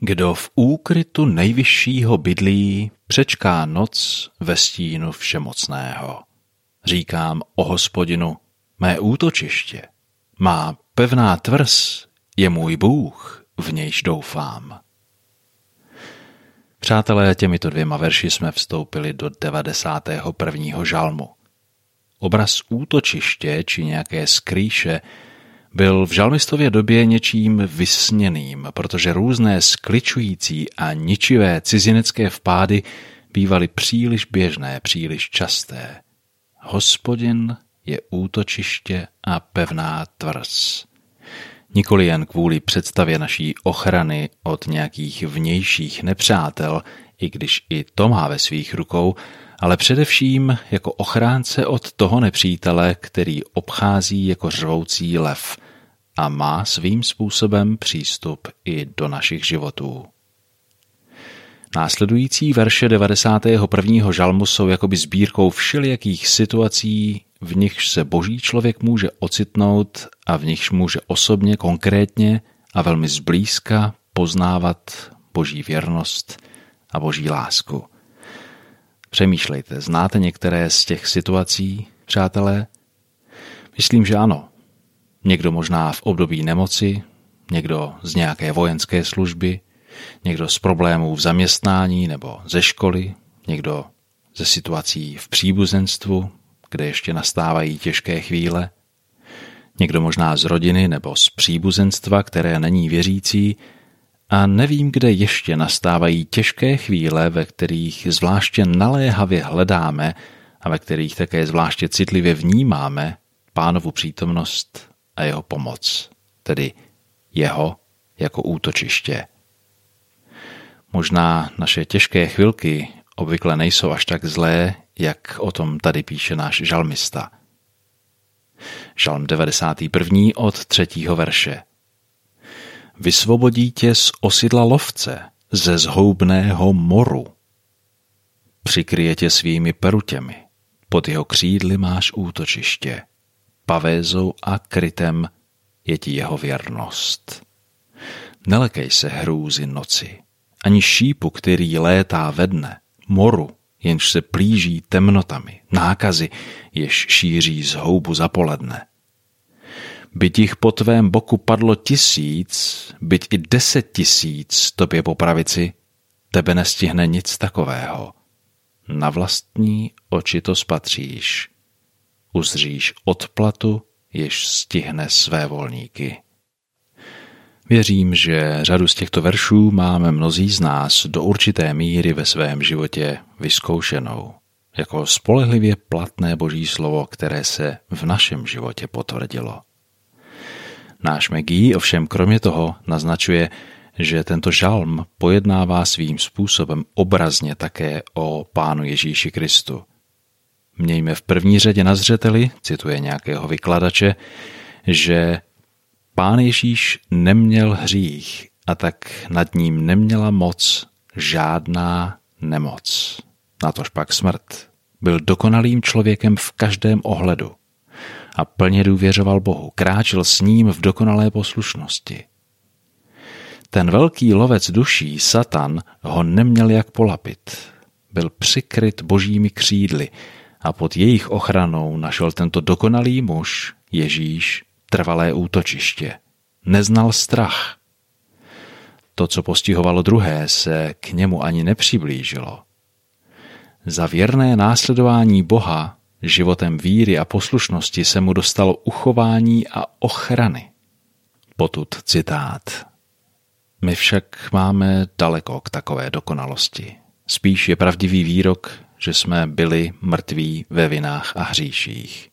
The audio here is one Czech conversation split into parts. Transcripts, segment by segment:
Kdo v úkrytu nejvyššího bydlí, přečká noc ve stínu všemocného. Říkám o Hospodinu, mé útočiště, má pevná tvrz je můj Bůh, v nějž doufám. Přátelé, těmito 2 verši jsme vstoupili do 91. žalmu. Obraz útočiště či nějaké skrýše byl v žalmistově době něčím vysněným, protože různé skličující a ničivé cizinecké vpády bývaly příliš běžné, příliš časté. Hospodin je útočiště a pevná tvrz. Nikoli jen kvůli představě naší ochrany od nějakých vnějších nepřátel, i když i to má ve svých rukou, ale především jako ochránce od toho nepřítele, který obchází jako řvoucí lev a má svým způsobem přístup i do našich životů. Následující verše 91. žalmu jsou jakoby sbírkou všelijakých situací, v nichž se boží člověk může ocitnout a v nichž může osobně, konkrétně a velmi zblízka poznávat boží věrnost a boží lásku. Přemýšlejte, znáte některé z těch situací, přátelé? Myslím, že ano. Někdo možná v období nemoci, někdo z nějaké vojenské služby, někdo z problémů v zaměstnání nebo ze školy, někdo ze situací v příbuzenstvu, kde ještě nastávají těžké chvíle, někdo možná z rodiny nebo z příbuzenstva, které není věřící, a nevím, kde ještě nastávají těžké chvíle, ve kterých zvláště naléhavě hledáme a ve kterých také zvláště citlivě vnímáme Pánovu přítomnost a jeho pomoc, tedy jeho jako útočiště. Možná naše těžké chvilky obvykle nejsou až tak zlé, jak o tom tady píše náš žalmista. Žalm 91. od 3. verše. Vysvobodí tě z osidla lovce, ze zhoubného moru. Přikryje tě svými perutěmi, pod jeho křídly máš útočiště. Pavézou a krytem je ti jeho věrnost. Nelekej se hrůzy noci, ani šípu, který létá ve dne, moru, jenž se plíží temnotami, nákazy, jež šíří zhoubu za poledne. Byť jich po tvém boku padlo 1000, byť i 10 000 tobě po pravici, tebe nestihne nic takového. Na vlastní oči to spatříš. Uzříš odplatu, jež stihne své volníky. Věřím, že řadu z těchto veršů máme mnozí z nás do určité míry ve svém životě vyzkoušenou, jako spolehlivě platné boží slovo, které se v našem životě potvrdilo. Náš Megí ovšem kromě toho naznačuje, že tento žalm pojednává svým způsobem obrazně také o Pánu Ježíši Kristu. Mějme v první řadě na zřeteli, cituje nějakého vykladače, že Pán Ježíš neměl hřích a tak nad ním neměla moc žádná nemoc. Natož pak smrt. Byl dokonalým člověkem v každém ohledu a plně důvěřoval Bohu, kráčel s ním v dokonalé poslušnosti. Ten velký lovec duší, Satan, ho neměl jak polapit. Byl přikryt božími křídly a pod jejich ochranou našel tento dokonalý muž, Ježíš, trvalé útočiště. Neznal strach. To, co postihovalo druhé, se k němu ani nepřiblížilo. Za věrné následování Boha životem víry a poslušnosti se mu dostalo uchování a ochrany. Potud citát. My však máme daleko k takové dokonalosti. Spíš je pravdivý výrok, že jsme byli mrtví ve vinách a hříších.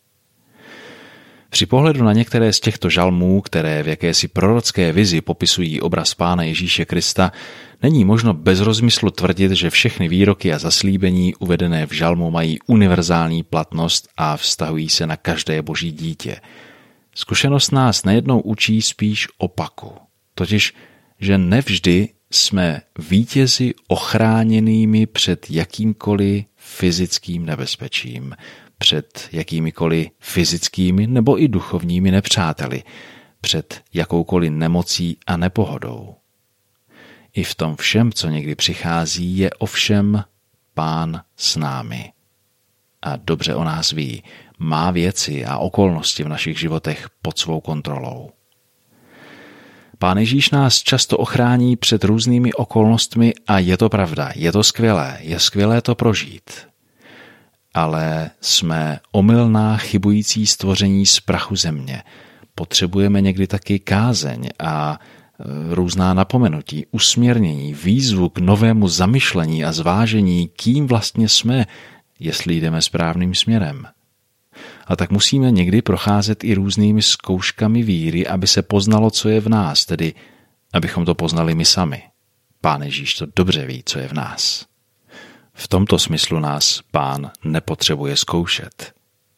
Při pohledu na některé z těchto žalmů, které v jakési prorocké vizi popisují obraz Pána Ježíše Krista, není možno bez rozmyslu tvrdit, že všechny výroky a zaslíbení uvedené v žalmu mají univerzální platnost a vztahují se na každé boží dítě. Zkušenost nás nejednou učí spíš opaku, totiž, že nevždy jsme vítězi ochráněnými před jakýmkoliv fyzickým nebezpečím, před jakýmikoliv fyzickými nebo i duchovními nepřáteli, před jakoukoliv nemocí a nepohodou. I v tom všem, co někdy přichází, je ovšem Pán s námi. A dobře o nás ví, má věci a okolnosti v našich životech pod svou kontrolou. Pán Ježíš nás často ochrání před různými okolnostmi a je to pravda, je skvělé to prožít. Ale jsme omylná, chybující stvoření z prachu země. Potřebujeme někdy taky kázeň a různá napomenutí, usměrnění, výzvu k novému zamyšlení a zvážení, kým vlastně jsme, jestli jdeme správným směrem. A tak musíme někdy procházet i různými zkouškami víry, aby se poznalo, co je v nás, tedy abychom to poznali my sami. Pán Ježíš to dobře ví, co je v nás. V tomto smyslu nás Pán nepotřebuje zkoušet.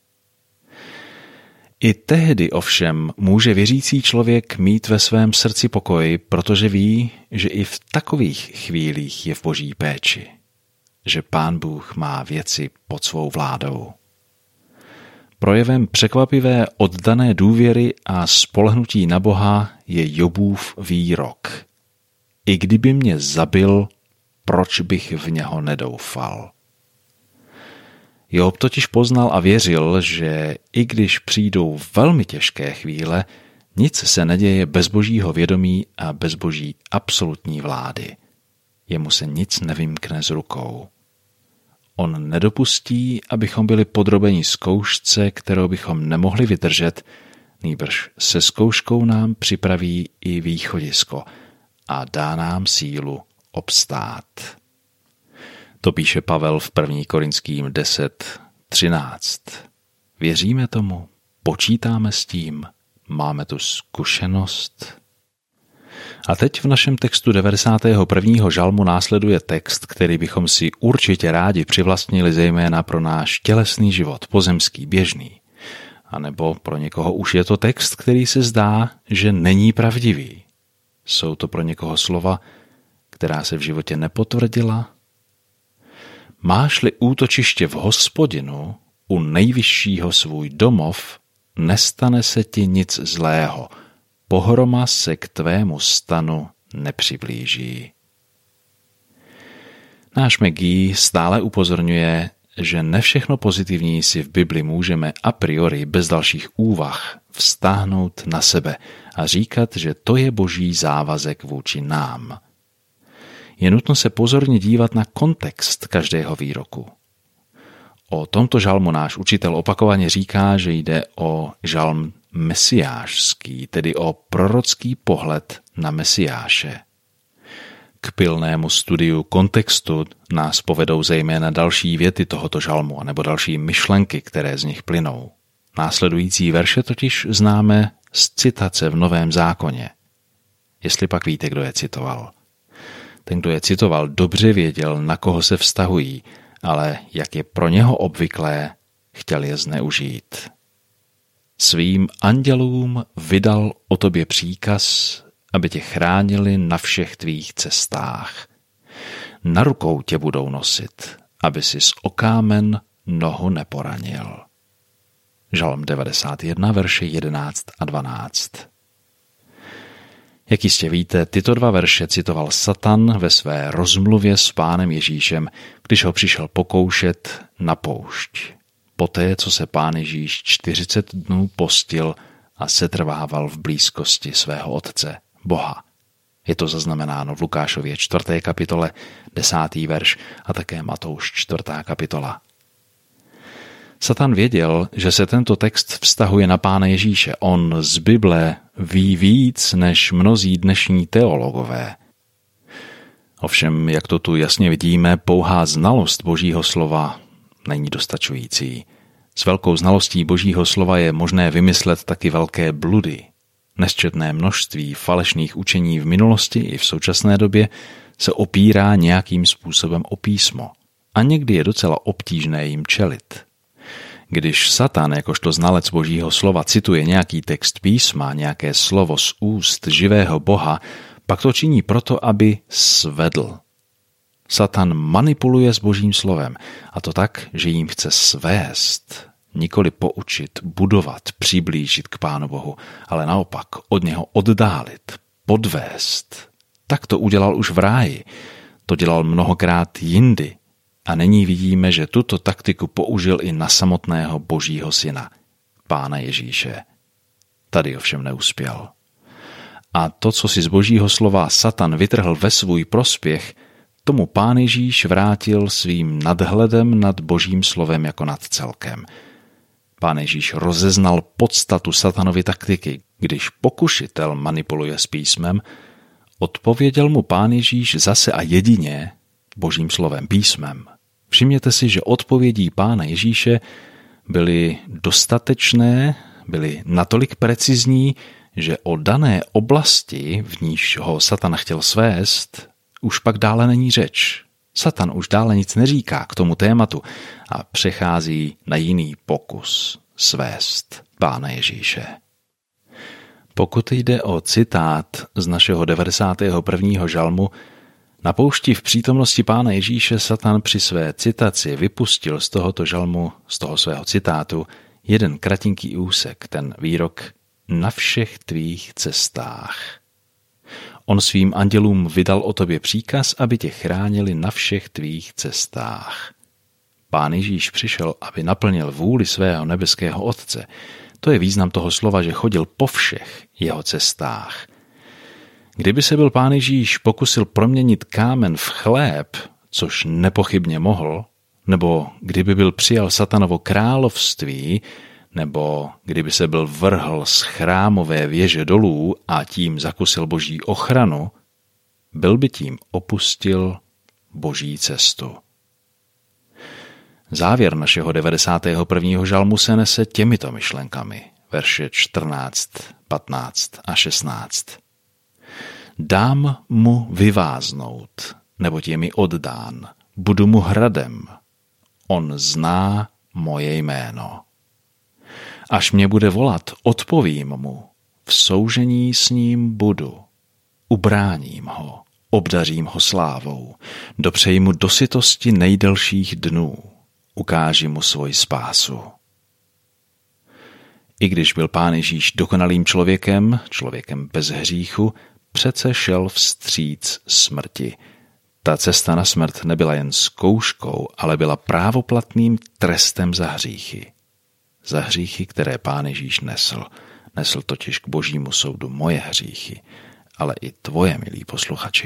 I tehdy ovšem může věřící člověk mít ve svém srdci pokoj, protože ví, že i v takových chvílích je v Boží péči, že Pán Bůh má věci pod svou vládou. Projevem překvapivé oddané důvěry a spolehnutí na Boha je Jobův výrok. I kdyby mě zabil, proč bych v něho nedoufal? Job totiž poznal a věřil, že i když přijdou velmi těžké chvíle, nic se neděje bez Božího vědomí a bez Boží absolutní vlády. Jemu se nic nevymkne z rukou. On nedopustí, abychom byli podrobeni zkoušce, kterou bychom nemohli vydržet, nýbrž se zkouškou nám připraví i východisko a dá nám sílu obstát. To píše Pavel v 1. Korinským 10:13. Věříme tomu? Počítáme s tím? Máme tu zkušenost? A teď v našem textu 91. žalmu následuje text, který bychom si určitě rádi přivlastnili zejména pro náš tělesný život, pozemský, běžný. A nebo pro někoho už je to text, který se zdá, že není pravdivý. Jsou to pro někoho slova, která se v životě nepotvrdila? Máš-li útočiště v Hospodinu, u nejvyššího svůj domov, nestane se ti nic zlého, pohroma se k tvému stanu nepřiblíží. Náš McGee stále upozorňuje, že ne všechno pozitivní si v Bibli můžeme a priori bez dalších úvah vztáhnout na sebe a říkat, že to je Boží závazek vůči nám. Je nutno se pozorně dívat na kontext každého výroku. O tomto žalmu náš učitel opakovaně říká, že jde o žalm mesiášský, tedy o prorocký pohled na Mesiáše. K pilnému studiu kontextu nás povedou zejména další věty tohoto žalmu, nebo další myšlenky, které z nich plynou. Následující verše totiž známe z citace v Novém zákoně. Jestli pak víte, kdo je citoval. Ten, kdo je citoval, dobře věděl, na koho se vztahují, ale jak je pro něho obvyklé, chtěl je zneužít. Svým andělům vydal o tobě příkaz, aby tě chránili na všech tvých cestách. Na rukou tě budou nosit, aby si z okámen nohu neporanil. Žalm 91, verše 11 a 12. Jak jistě víte, tyto dva verše citoval Satan ve své rozmluvě s Pánem Ježíšem, když ho přišel pokoušet na poušť. Poté, co se Pán Ježíš 40 dnů postil a setrvával v blízkosti svého Otce, Boha. Je to zaznamenáno v Lukášově 4. kapitole, 10. verš a také Matouš 4. kapitola. Satan věděl, že se tento text vztahuje na Pána Ježíše. On z Bible ví víc než mnozí dnešní teologové. Ovšem, jak to tu jasně vidíme, pouhá znalost Božího slova není dostačující. S velkou znalostí Božího slova je možné vymyslet taky velké bludy. Nesčetné množství falešných učení v minulosti i v současné době se opírá nějakým způsobem o písmo. A někdy je docela obtížné jim čelit. Když Satan, jakožto znalec Božího slova, cituje nějaký text písma, nějaké slovo z úst živého Boha, pak to činí proto, aby svedl. Satan manipuluje s Božím slovem, a to tak, že jim chce svést, nikoli poučit, budovat, přiblížit k Pánu Bohu, ale naopak od něho oddálit, podvést, Tak to udělal už v ráji. To dělal mnohokrát jindy. A nyní vidíme, že tuto taktiku použil i na samotného Božího syna, Pána Ježíše. Tady ovšem neuspěl. A to, co si z Božího slova Satan vytrhl ve svůj prospěch, tomu Pán Ježíš vrátil svým nadhledem nad Božím slovem jako nad celkem. Pán Ježíš rozeznal podstatu Satanovy taktiky. Když pokušitel manipuluje s písmem, odpověděl mu Pán Ježíš zase a jedině Božím slovem, písmem. Všimněte si, že odpovědí Pána Ježíše byly dostatečné, byly natolik precizní, že o dané oblasti, v níž ho Satan chtěl svést, už pak dále není řeč. Satan už dále nic neříká k tomu tématu a přechází na jiný pokus svést Pána Ježíše. Pokud jde o citát z našeho 91. žalmu, na poušti v přítomnosti Pána Ježíše Satan při své citaci vypustil z tohoto žalmu, z toho svého citátu, jeden kratinký úsek, ten výrok na všech tvých cestách. On svým andělům vydal o tobě příkaz, aby tě chránili na všech tvých cestách. Pán Ježíš přišel, aby naplnil vůli svého nebeského Otce. To je význam toho slova, že chodil po všech jeho cestách. Kdyby se byl Pán Ježíš pokusil proměnit kámen v chléb, což nepochybně mohl, nebo kdyby byl přijal Satanovo království, nebo kdyby se byl vrhl z chrámové věže dolů a tím zakusil Boží ochranu, byl by tím opustil Boží cestu. Závěr našeho 91. žalmu se nese těmito myšlenkami, verše 14, 15 a 16. Dám mu vyváznout, neboť je mi oddán, budu mu hradem, on zná moje jméno. Až mě bude volat, odpovím mu, v soužení s ním budu, ubráním ho, obdařím ho slávou, dopřeji mu dosytosti nejdelších dnů, ukáži mu svoji spásu. I když byl Pán Ježíš dokonalým člověkem, člověkem bez hříchu, přece šel vstříc smrti. Ta cesta na smrt nebyla jen zkouškou, ale byla právoplatným trestem za hříchy. Za hříchy, které Pán Ježíš nesl. Nesl totiž k Božímu soudu moje hříchy, ale i tvoje, milí posluchači.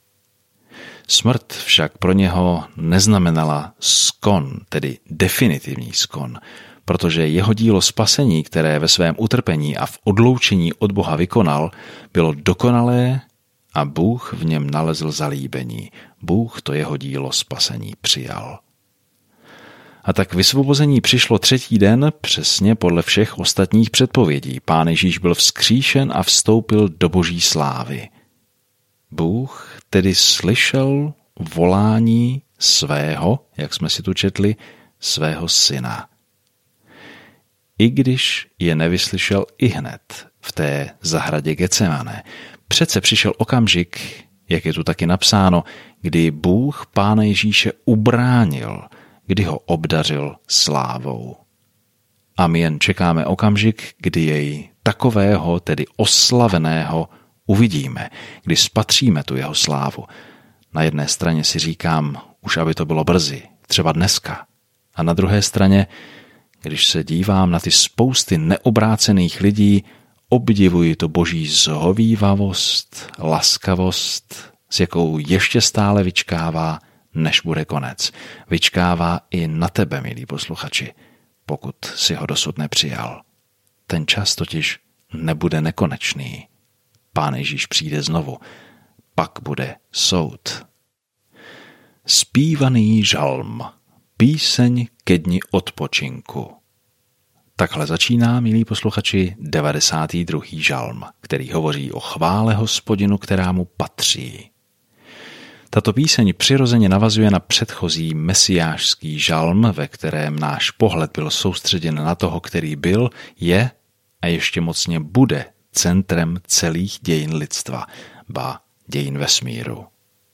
Smrt však pro něho neznamenala skon, tedy definitivní skon, protože jeho dílo spasení, které ve svém utrpení a v odloučení od Boha vykonal, bylo dokonalé a Bůh v něm nalezl zalíbení. Bůh to jeho dílo spasení přijal. A tak vysvobození přišlo třetí den přesně podle všech ostatních předpovědí. Pán Ježíš byl vzkříšen a vstoupil do Boží slávy. Bůh tedy slyšel volání svého, jak jsme si tu četli, svého syna. I když je nevyslyšel ihned v té zahradě Getsemane, přece přišel okamžik, jak je tu taky napsáno, kdy Bůh Pána Ježíše ubránil, kdy ho obdařil slávou. A my jen čekáme okamžik, kdy jej takového, tedy oslaveného, uvidíme, kdy spatříme tu jeho slávu. Na jedné straně si říkám, už aby to bylo brzy, třeba dneska. A na druhé straně, když se dívám na ty spousty neobrácených lidí, obdivuji to Boží zhovívavost, laskavost, s jakou ještě stále vyčkává, než bude konec. Vyčkává i na tebe, milí posluchači, pokud si ho dosud nepřijal. Ten čas totiž nebude nekonečný. Pán Ježíš přijde znovu, pak bude soud. Zpívaný žalm, píseň ke dni odpočinku. Takhle začíná, milí posluchači, 92. žalm, který hovoří o chvále Hospodinu, která mu patří. Tato píseň přirozeně navazuje na předchozí mesiášský žalm, ve kterém náš pohled byl soustředěn na toho, který byl, je a ještě mocně bude centrem celých dějin lidstva, ba dějin vesmíru.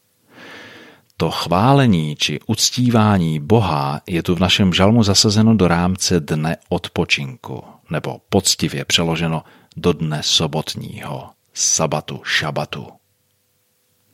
To chválení či uctívání Boha je tu v našem žalmu zasazeno do rámce dne odpočinku, nebo poctivě přeloženo do dne sobotního, sabatu, šabatu.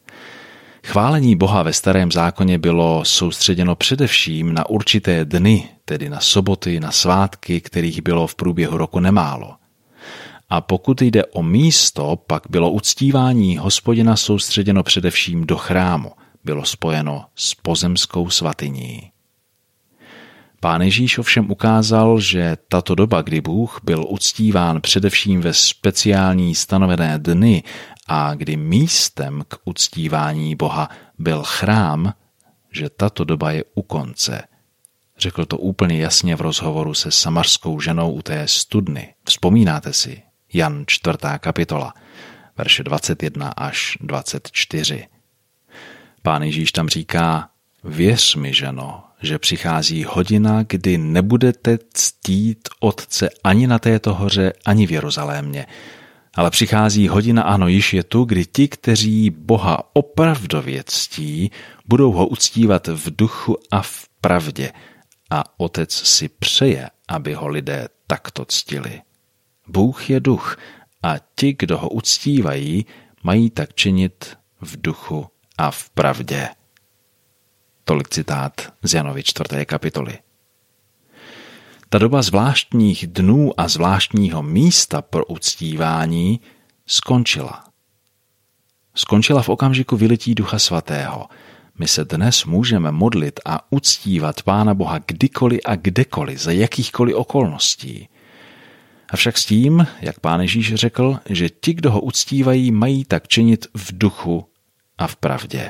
Chválení Boha ve Starém zákoně bylo soustředěno především na určité dny, tedy na soboty, na svátky, kterých bylo v průběhu roku nemálo. A pokud jde o místo, pak bylo uctívání Hospodina soustředěno především do chrámu, bylo spojeno s pozemskou svatyní. Pán Ježíš ovšem ukázal, že tato doba, kdy Bůh byl uctíván především ve speciální stanovené dny a kdy místem k uctívání Boha byl chrám, že tato doba je u konce. Řekl to úplně jasně v rozhovoru se samařskou ženou u té studny. Vzpomínáte si? Jan 4. kapitola, verše 21 až 24. Pán Ježíš tam říká: věř mi, ženo, že přichází hodina, kdy nebudete ctít Otce ani na této hoře, ani v Jeruzalémě. Ale přichází hodina, ano, již je tu, kdy ti, kteří Boha opravdově ctí, budou ho uctívat v duchu a v pravdě. A Otec si přeje, aby ho lidé takto ctili. Bůh je duch a ti, kdo ho uctívají, mají tak činit v duchu a v pravdě. Tolik citát z Janovy 4. kapitoly. Ta doba zvláštních dnů a zvláštního místa pro uctívání skončila. Skončila v okamžiku vylití Ducha Svatého. My se dnes můžeme modlit a uctívat Pána Boha kdykoliv a kdekoliv, za jakýchkoliv okolností. Avšak s tím, jak Pán Ježíš řekl, že ti, kdo ho uctívají, mají tak činit v duchu a v pravdě.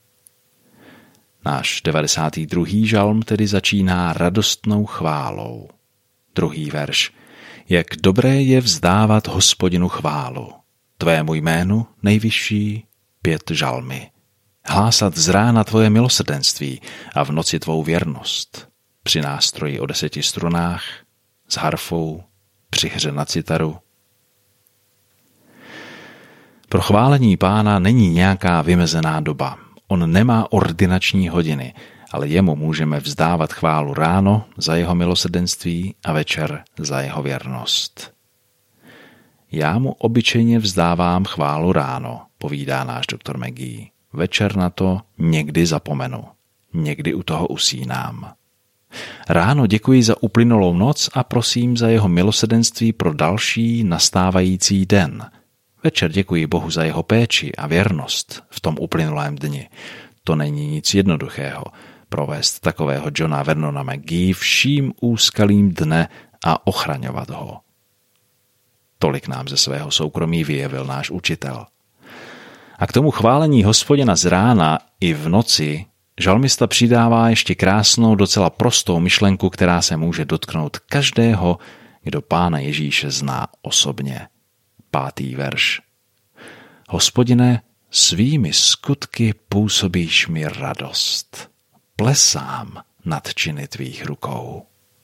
Náš 92. žalm tedy začíná radostnou chválou. 2. verš. Jak dobré je vzdávat Hospodinu chválu. Tvému jménu nejvyšší 5 žalmy. Hlásat z rána tvoje milosrdenství a v noci tvou věrnost. Při nástroji o 10 strunách, s harfou, při hře na citaru. Pro chválení Pána není nějaká vymezená doba. On nemá ordinační hodiny, ale jemu můžeme vzdávat chválu ráno za jeho milosrdenství a večer za jeho věrnost. Já mu obyčejně vzdávám chválu ráno, povídá náš doktor Maggie. Večer na to někdy zapomenu, někdy u toho usínám. Ráno děkuji za uplynulou noc a prosím za jeho milosrdenství pro další nastávající den. Večer děkuji Bohu za jeho péči a věrnost v tom uplynulém dni. To není nic jednoduchého, provést takového Johna Vernona McGee vším úskalím dne a ochraňovat ho. Tolik nám ze svého soukromí vyjevil náš učitel. A k tomu chválení Hospodina z rána i v noci žalmista přidává ještě krásnou, docela prostou myšlenku, která se může dotknout každého, kdo Pána Ježíše zná osobně. 5. verš. Hospodine, svými skutky působíš mi radost. Plesám nad činy tvých rukou.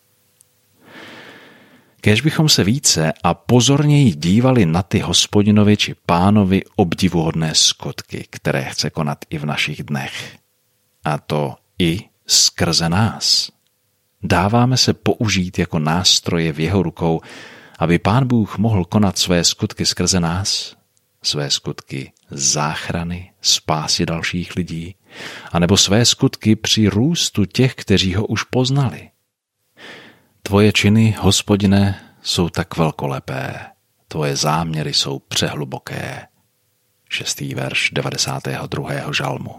Kéž bychom se více a pozorněji dívali na ty Hospodinovi či Pánovi obdivuhodné skutky, které chce konat i v našich dnech. A to i skrze nás. Dáváme se použít jako nástroje v jeho rukou, aby Pán Bůh mohl konat své skutky skrze nás, své skutky záchrany, spásy dalších lidí, anebo své skutky při růstu těch, kteří ho už poznali. Tvoje činy, Hospodine, jsou tak velkolepé, tvoje záměry jsou přehluboké. 6. verš 92. žalmu.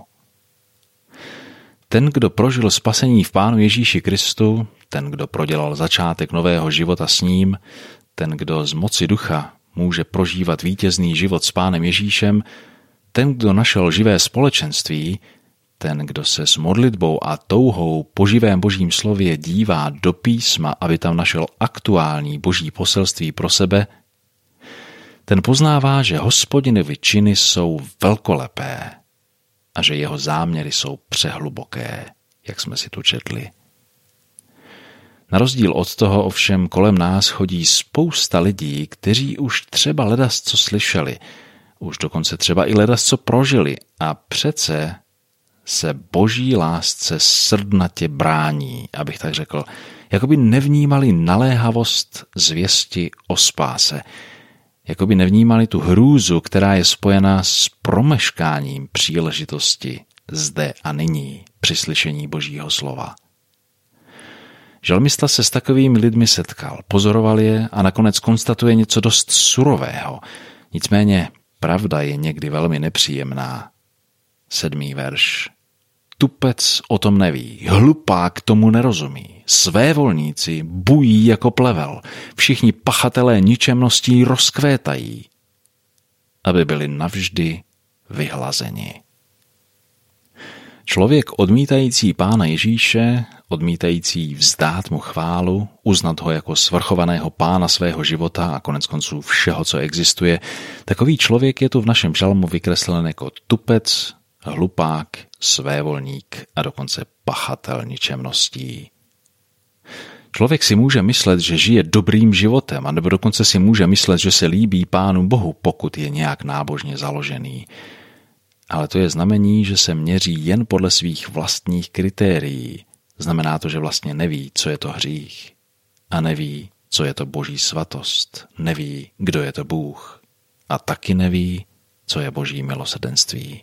Ten, kdo prožil spasení v Pánu Ježíši Kristu, ten, kdo prodělal začátek nového života s ním, ten, kdo z moci ducha může prožívat vítězný život s Pánem Ježíšem, ten, kdo našel živé společenství, ten, kdo se s modlitbou a touhou po živém božím slově dívá do písma, aby tam našel aktuální boží poselství pro sebe, ten poznává, že Hospodinovi činy jsou velkolepé a že jeho záměry jsou přehluboké, jak jsme si tu četli. Na rozdíl od toho ovšem kolem nás chodí spousta lidí, kteří už třeba ledasco slyšeli, už dokonce třeba i ledasco prožili a přece se boží lásce srdnatě brání, abych tak řekl, jako by nevnímali naléhavost zvěsti o spáse, jako by nevnímali tu hrůzu, která je spojená s promeškáním příležitosti zde a nyní při slyšení Božího slova. Žalmista se s takovými lidmi setkal, pozoroval je a nakonec konstatuje něco dost surového. Nicméně pravda je někdy velmi nepříjemná. 7. verš. Tupec o tom neví, hlupák tomu nerozumí, svévolníci bují jako plevel, všichni pachatelé ničemností rozkvétají, aby byli navždy vyhlazeni. Člověk odmítající Pána Ježíše, odmítající vzdát mu chválu, uznat ho jako svrchovaného pána svého života a koneckonců všeho, co existuje, takový člověk je tu v našem žalmu vykreslen jako tupec, hlupák, svévolník a dokonce pachatel ničemností. Člověk si může myslet, že žije dobrým životem, anebo dokonce si může myslet, že se líbí Pánu Bohu, pokud je nějak nábožně založený. Ale to je znamení, že se měří jen podle svých vlastních kritérií. Znamená to, že vlastně neví, co je to hřích. A neví, co je to Boží svatost. Neví, kdo je to Bůh. A taky neví, co je Boží milosrdenství.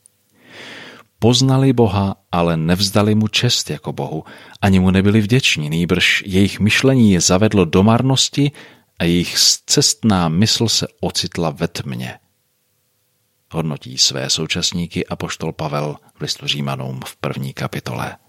Poznali Boha, ale nevzdali mu čest jako Bohu. Ani mu nebyli vděční, nýbrž jejich myšlení je zavedlo do marnosti a jejich scestná mysl se ocitla ve tmě. Hodnotí své současníky apoštol Pavel v listu Římanům v 1. kapitole.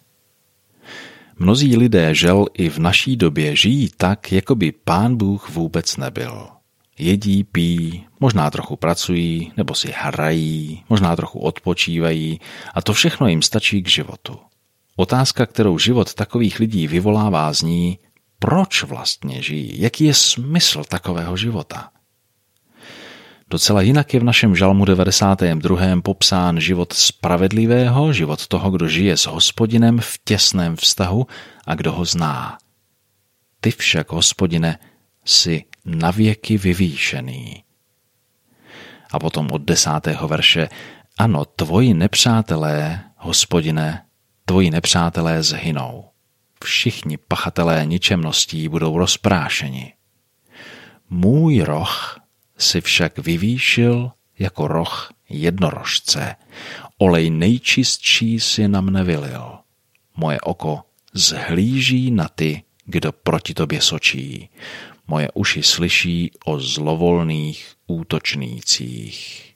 Mnozí lidé, žel, i v naší době žijí tak, jako by Pán Bůh vůbec nebyl. Jedí, pijí, možná trochu pracují, nebo si hrají, možná trochu odpočívají a to všechno jim stačí k životu. Otázka, kterou život takových lidí vyvolává, zní, proč vlastně žijí, jaký je smysl takového života. Docela jinak je v našem žalmu 92. popsán život spravedlivého, život toho, kdo žije s Hospodinem v těsném vztahu a kdo ho zná. Ty však, Hospodine, jsi navěky vyvýšený. A potom od 10. verše, ano, tvoji nepřátelé, Hospodine, tvoji nepřátelé zhynou. Všichni pachatelé ničemností budou rozprášeni. Můj roh si však vyvýšil jako roh jednorožce. Olej nejčistší si na mne vylil. Moje oko zhlíží na ty, kdo proti tobě sočí. Moje uši slyší o zlovolných útočnících.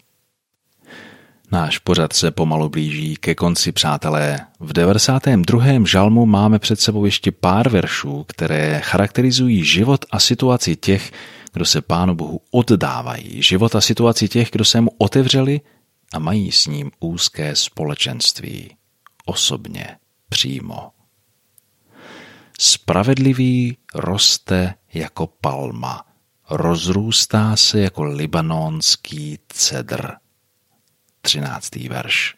Náš pořad se pomalu blíží ke konci, přátelé. V 92. žalmu máme před sebou ještě pár veršů, které charakterizují život a situaci těch, kdo se Pánu Bohu oddávají. Život a situaci těch, kdo se mu otevřeli a mají s ním úzké společenství. Osobně, přímo. Spravedlivý roste jako palma, rozrůstá se jako libanonský cedr. 13. verš.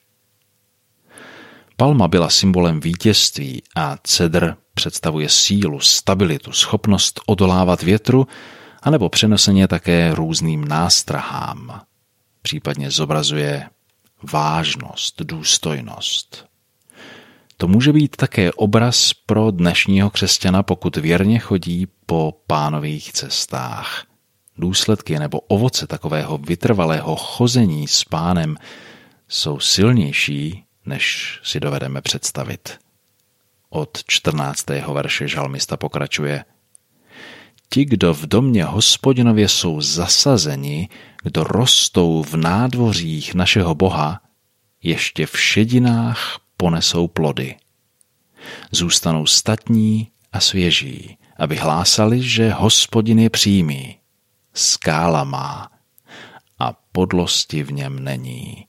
Palma byla symbolem vítězství a cedr představuje sílu, stabilitu, schopnost odolávat větru, anebo přeneseně také různým nástrahám. Případně zobrazuje vážnost, důstojnost. To může být také obraz pro dnešního křesťana, pokud věrně chodí po Pánových cestách. Důsledky nebo ovoce takového vytrvalého chození s Pánem jsou silnější, než si dovedeme představit. Od 14. verše žalmista pokračuje. Ti, kdo v domě Hospodinově jsou zasazeni, kdo rostou v nádvořích našeho Boha, ještě v šedinách ponesou plody. Zůstanou statní a svěží, aby hlásali, že Hospodin je přímý. Skála má a podlosti v něm není.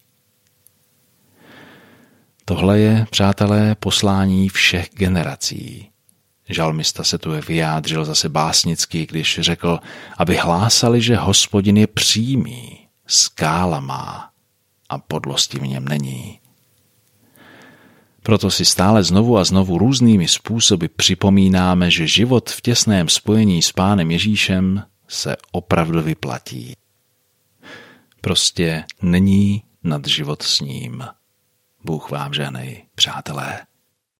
Tohle je, přátelé, poslání všech generací. Žalmista se tu vyjádřil zase básnicky, když řekl, aby hlásali, že Hospodin je přímý, skála má a podlosti v něm není. Proto si stále znovu a znovu různými způsoby připomínáme, že život v těsném spojení s Pánem Ježíšem se opravdu vyplatí. Prostě není nad život s ním. Bůh vám žehnej, přátelé.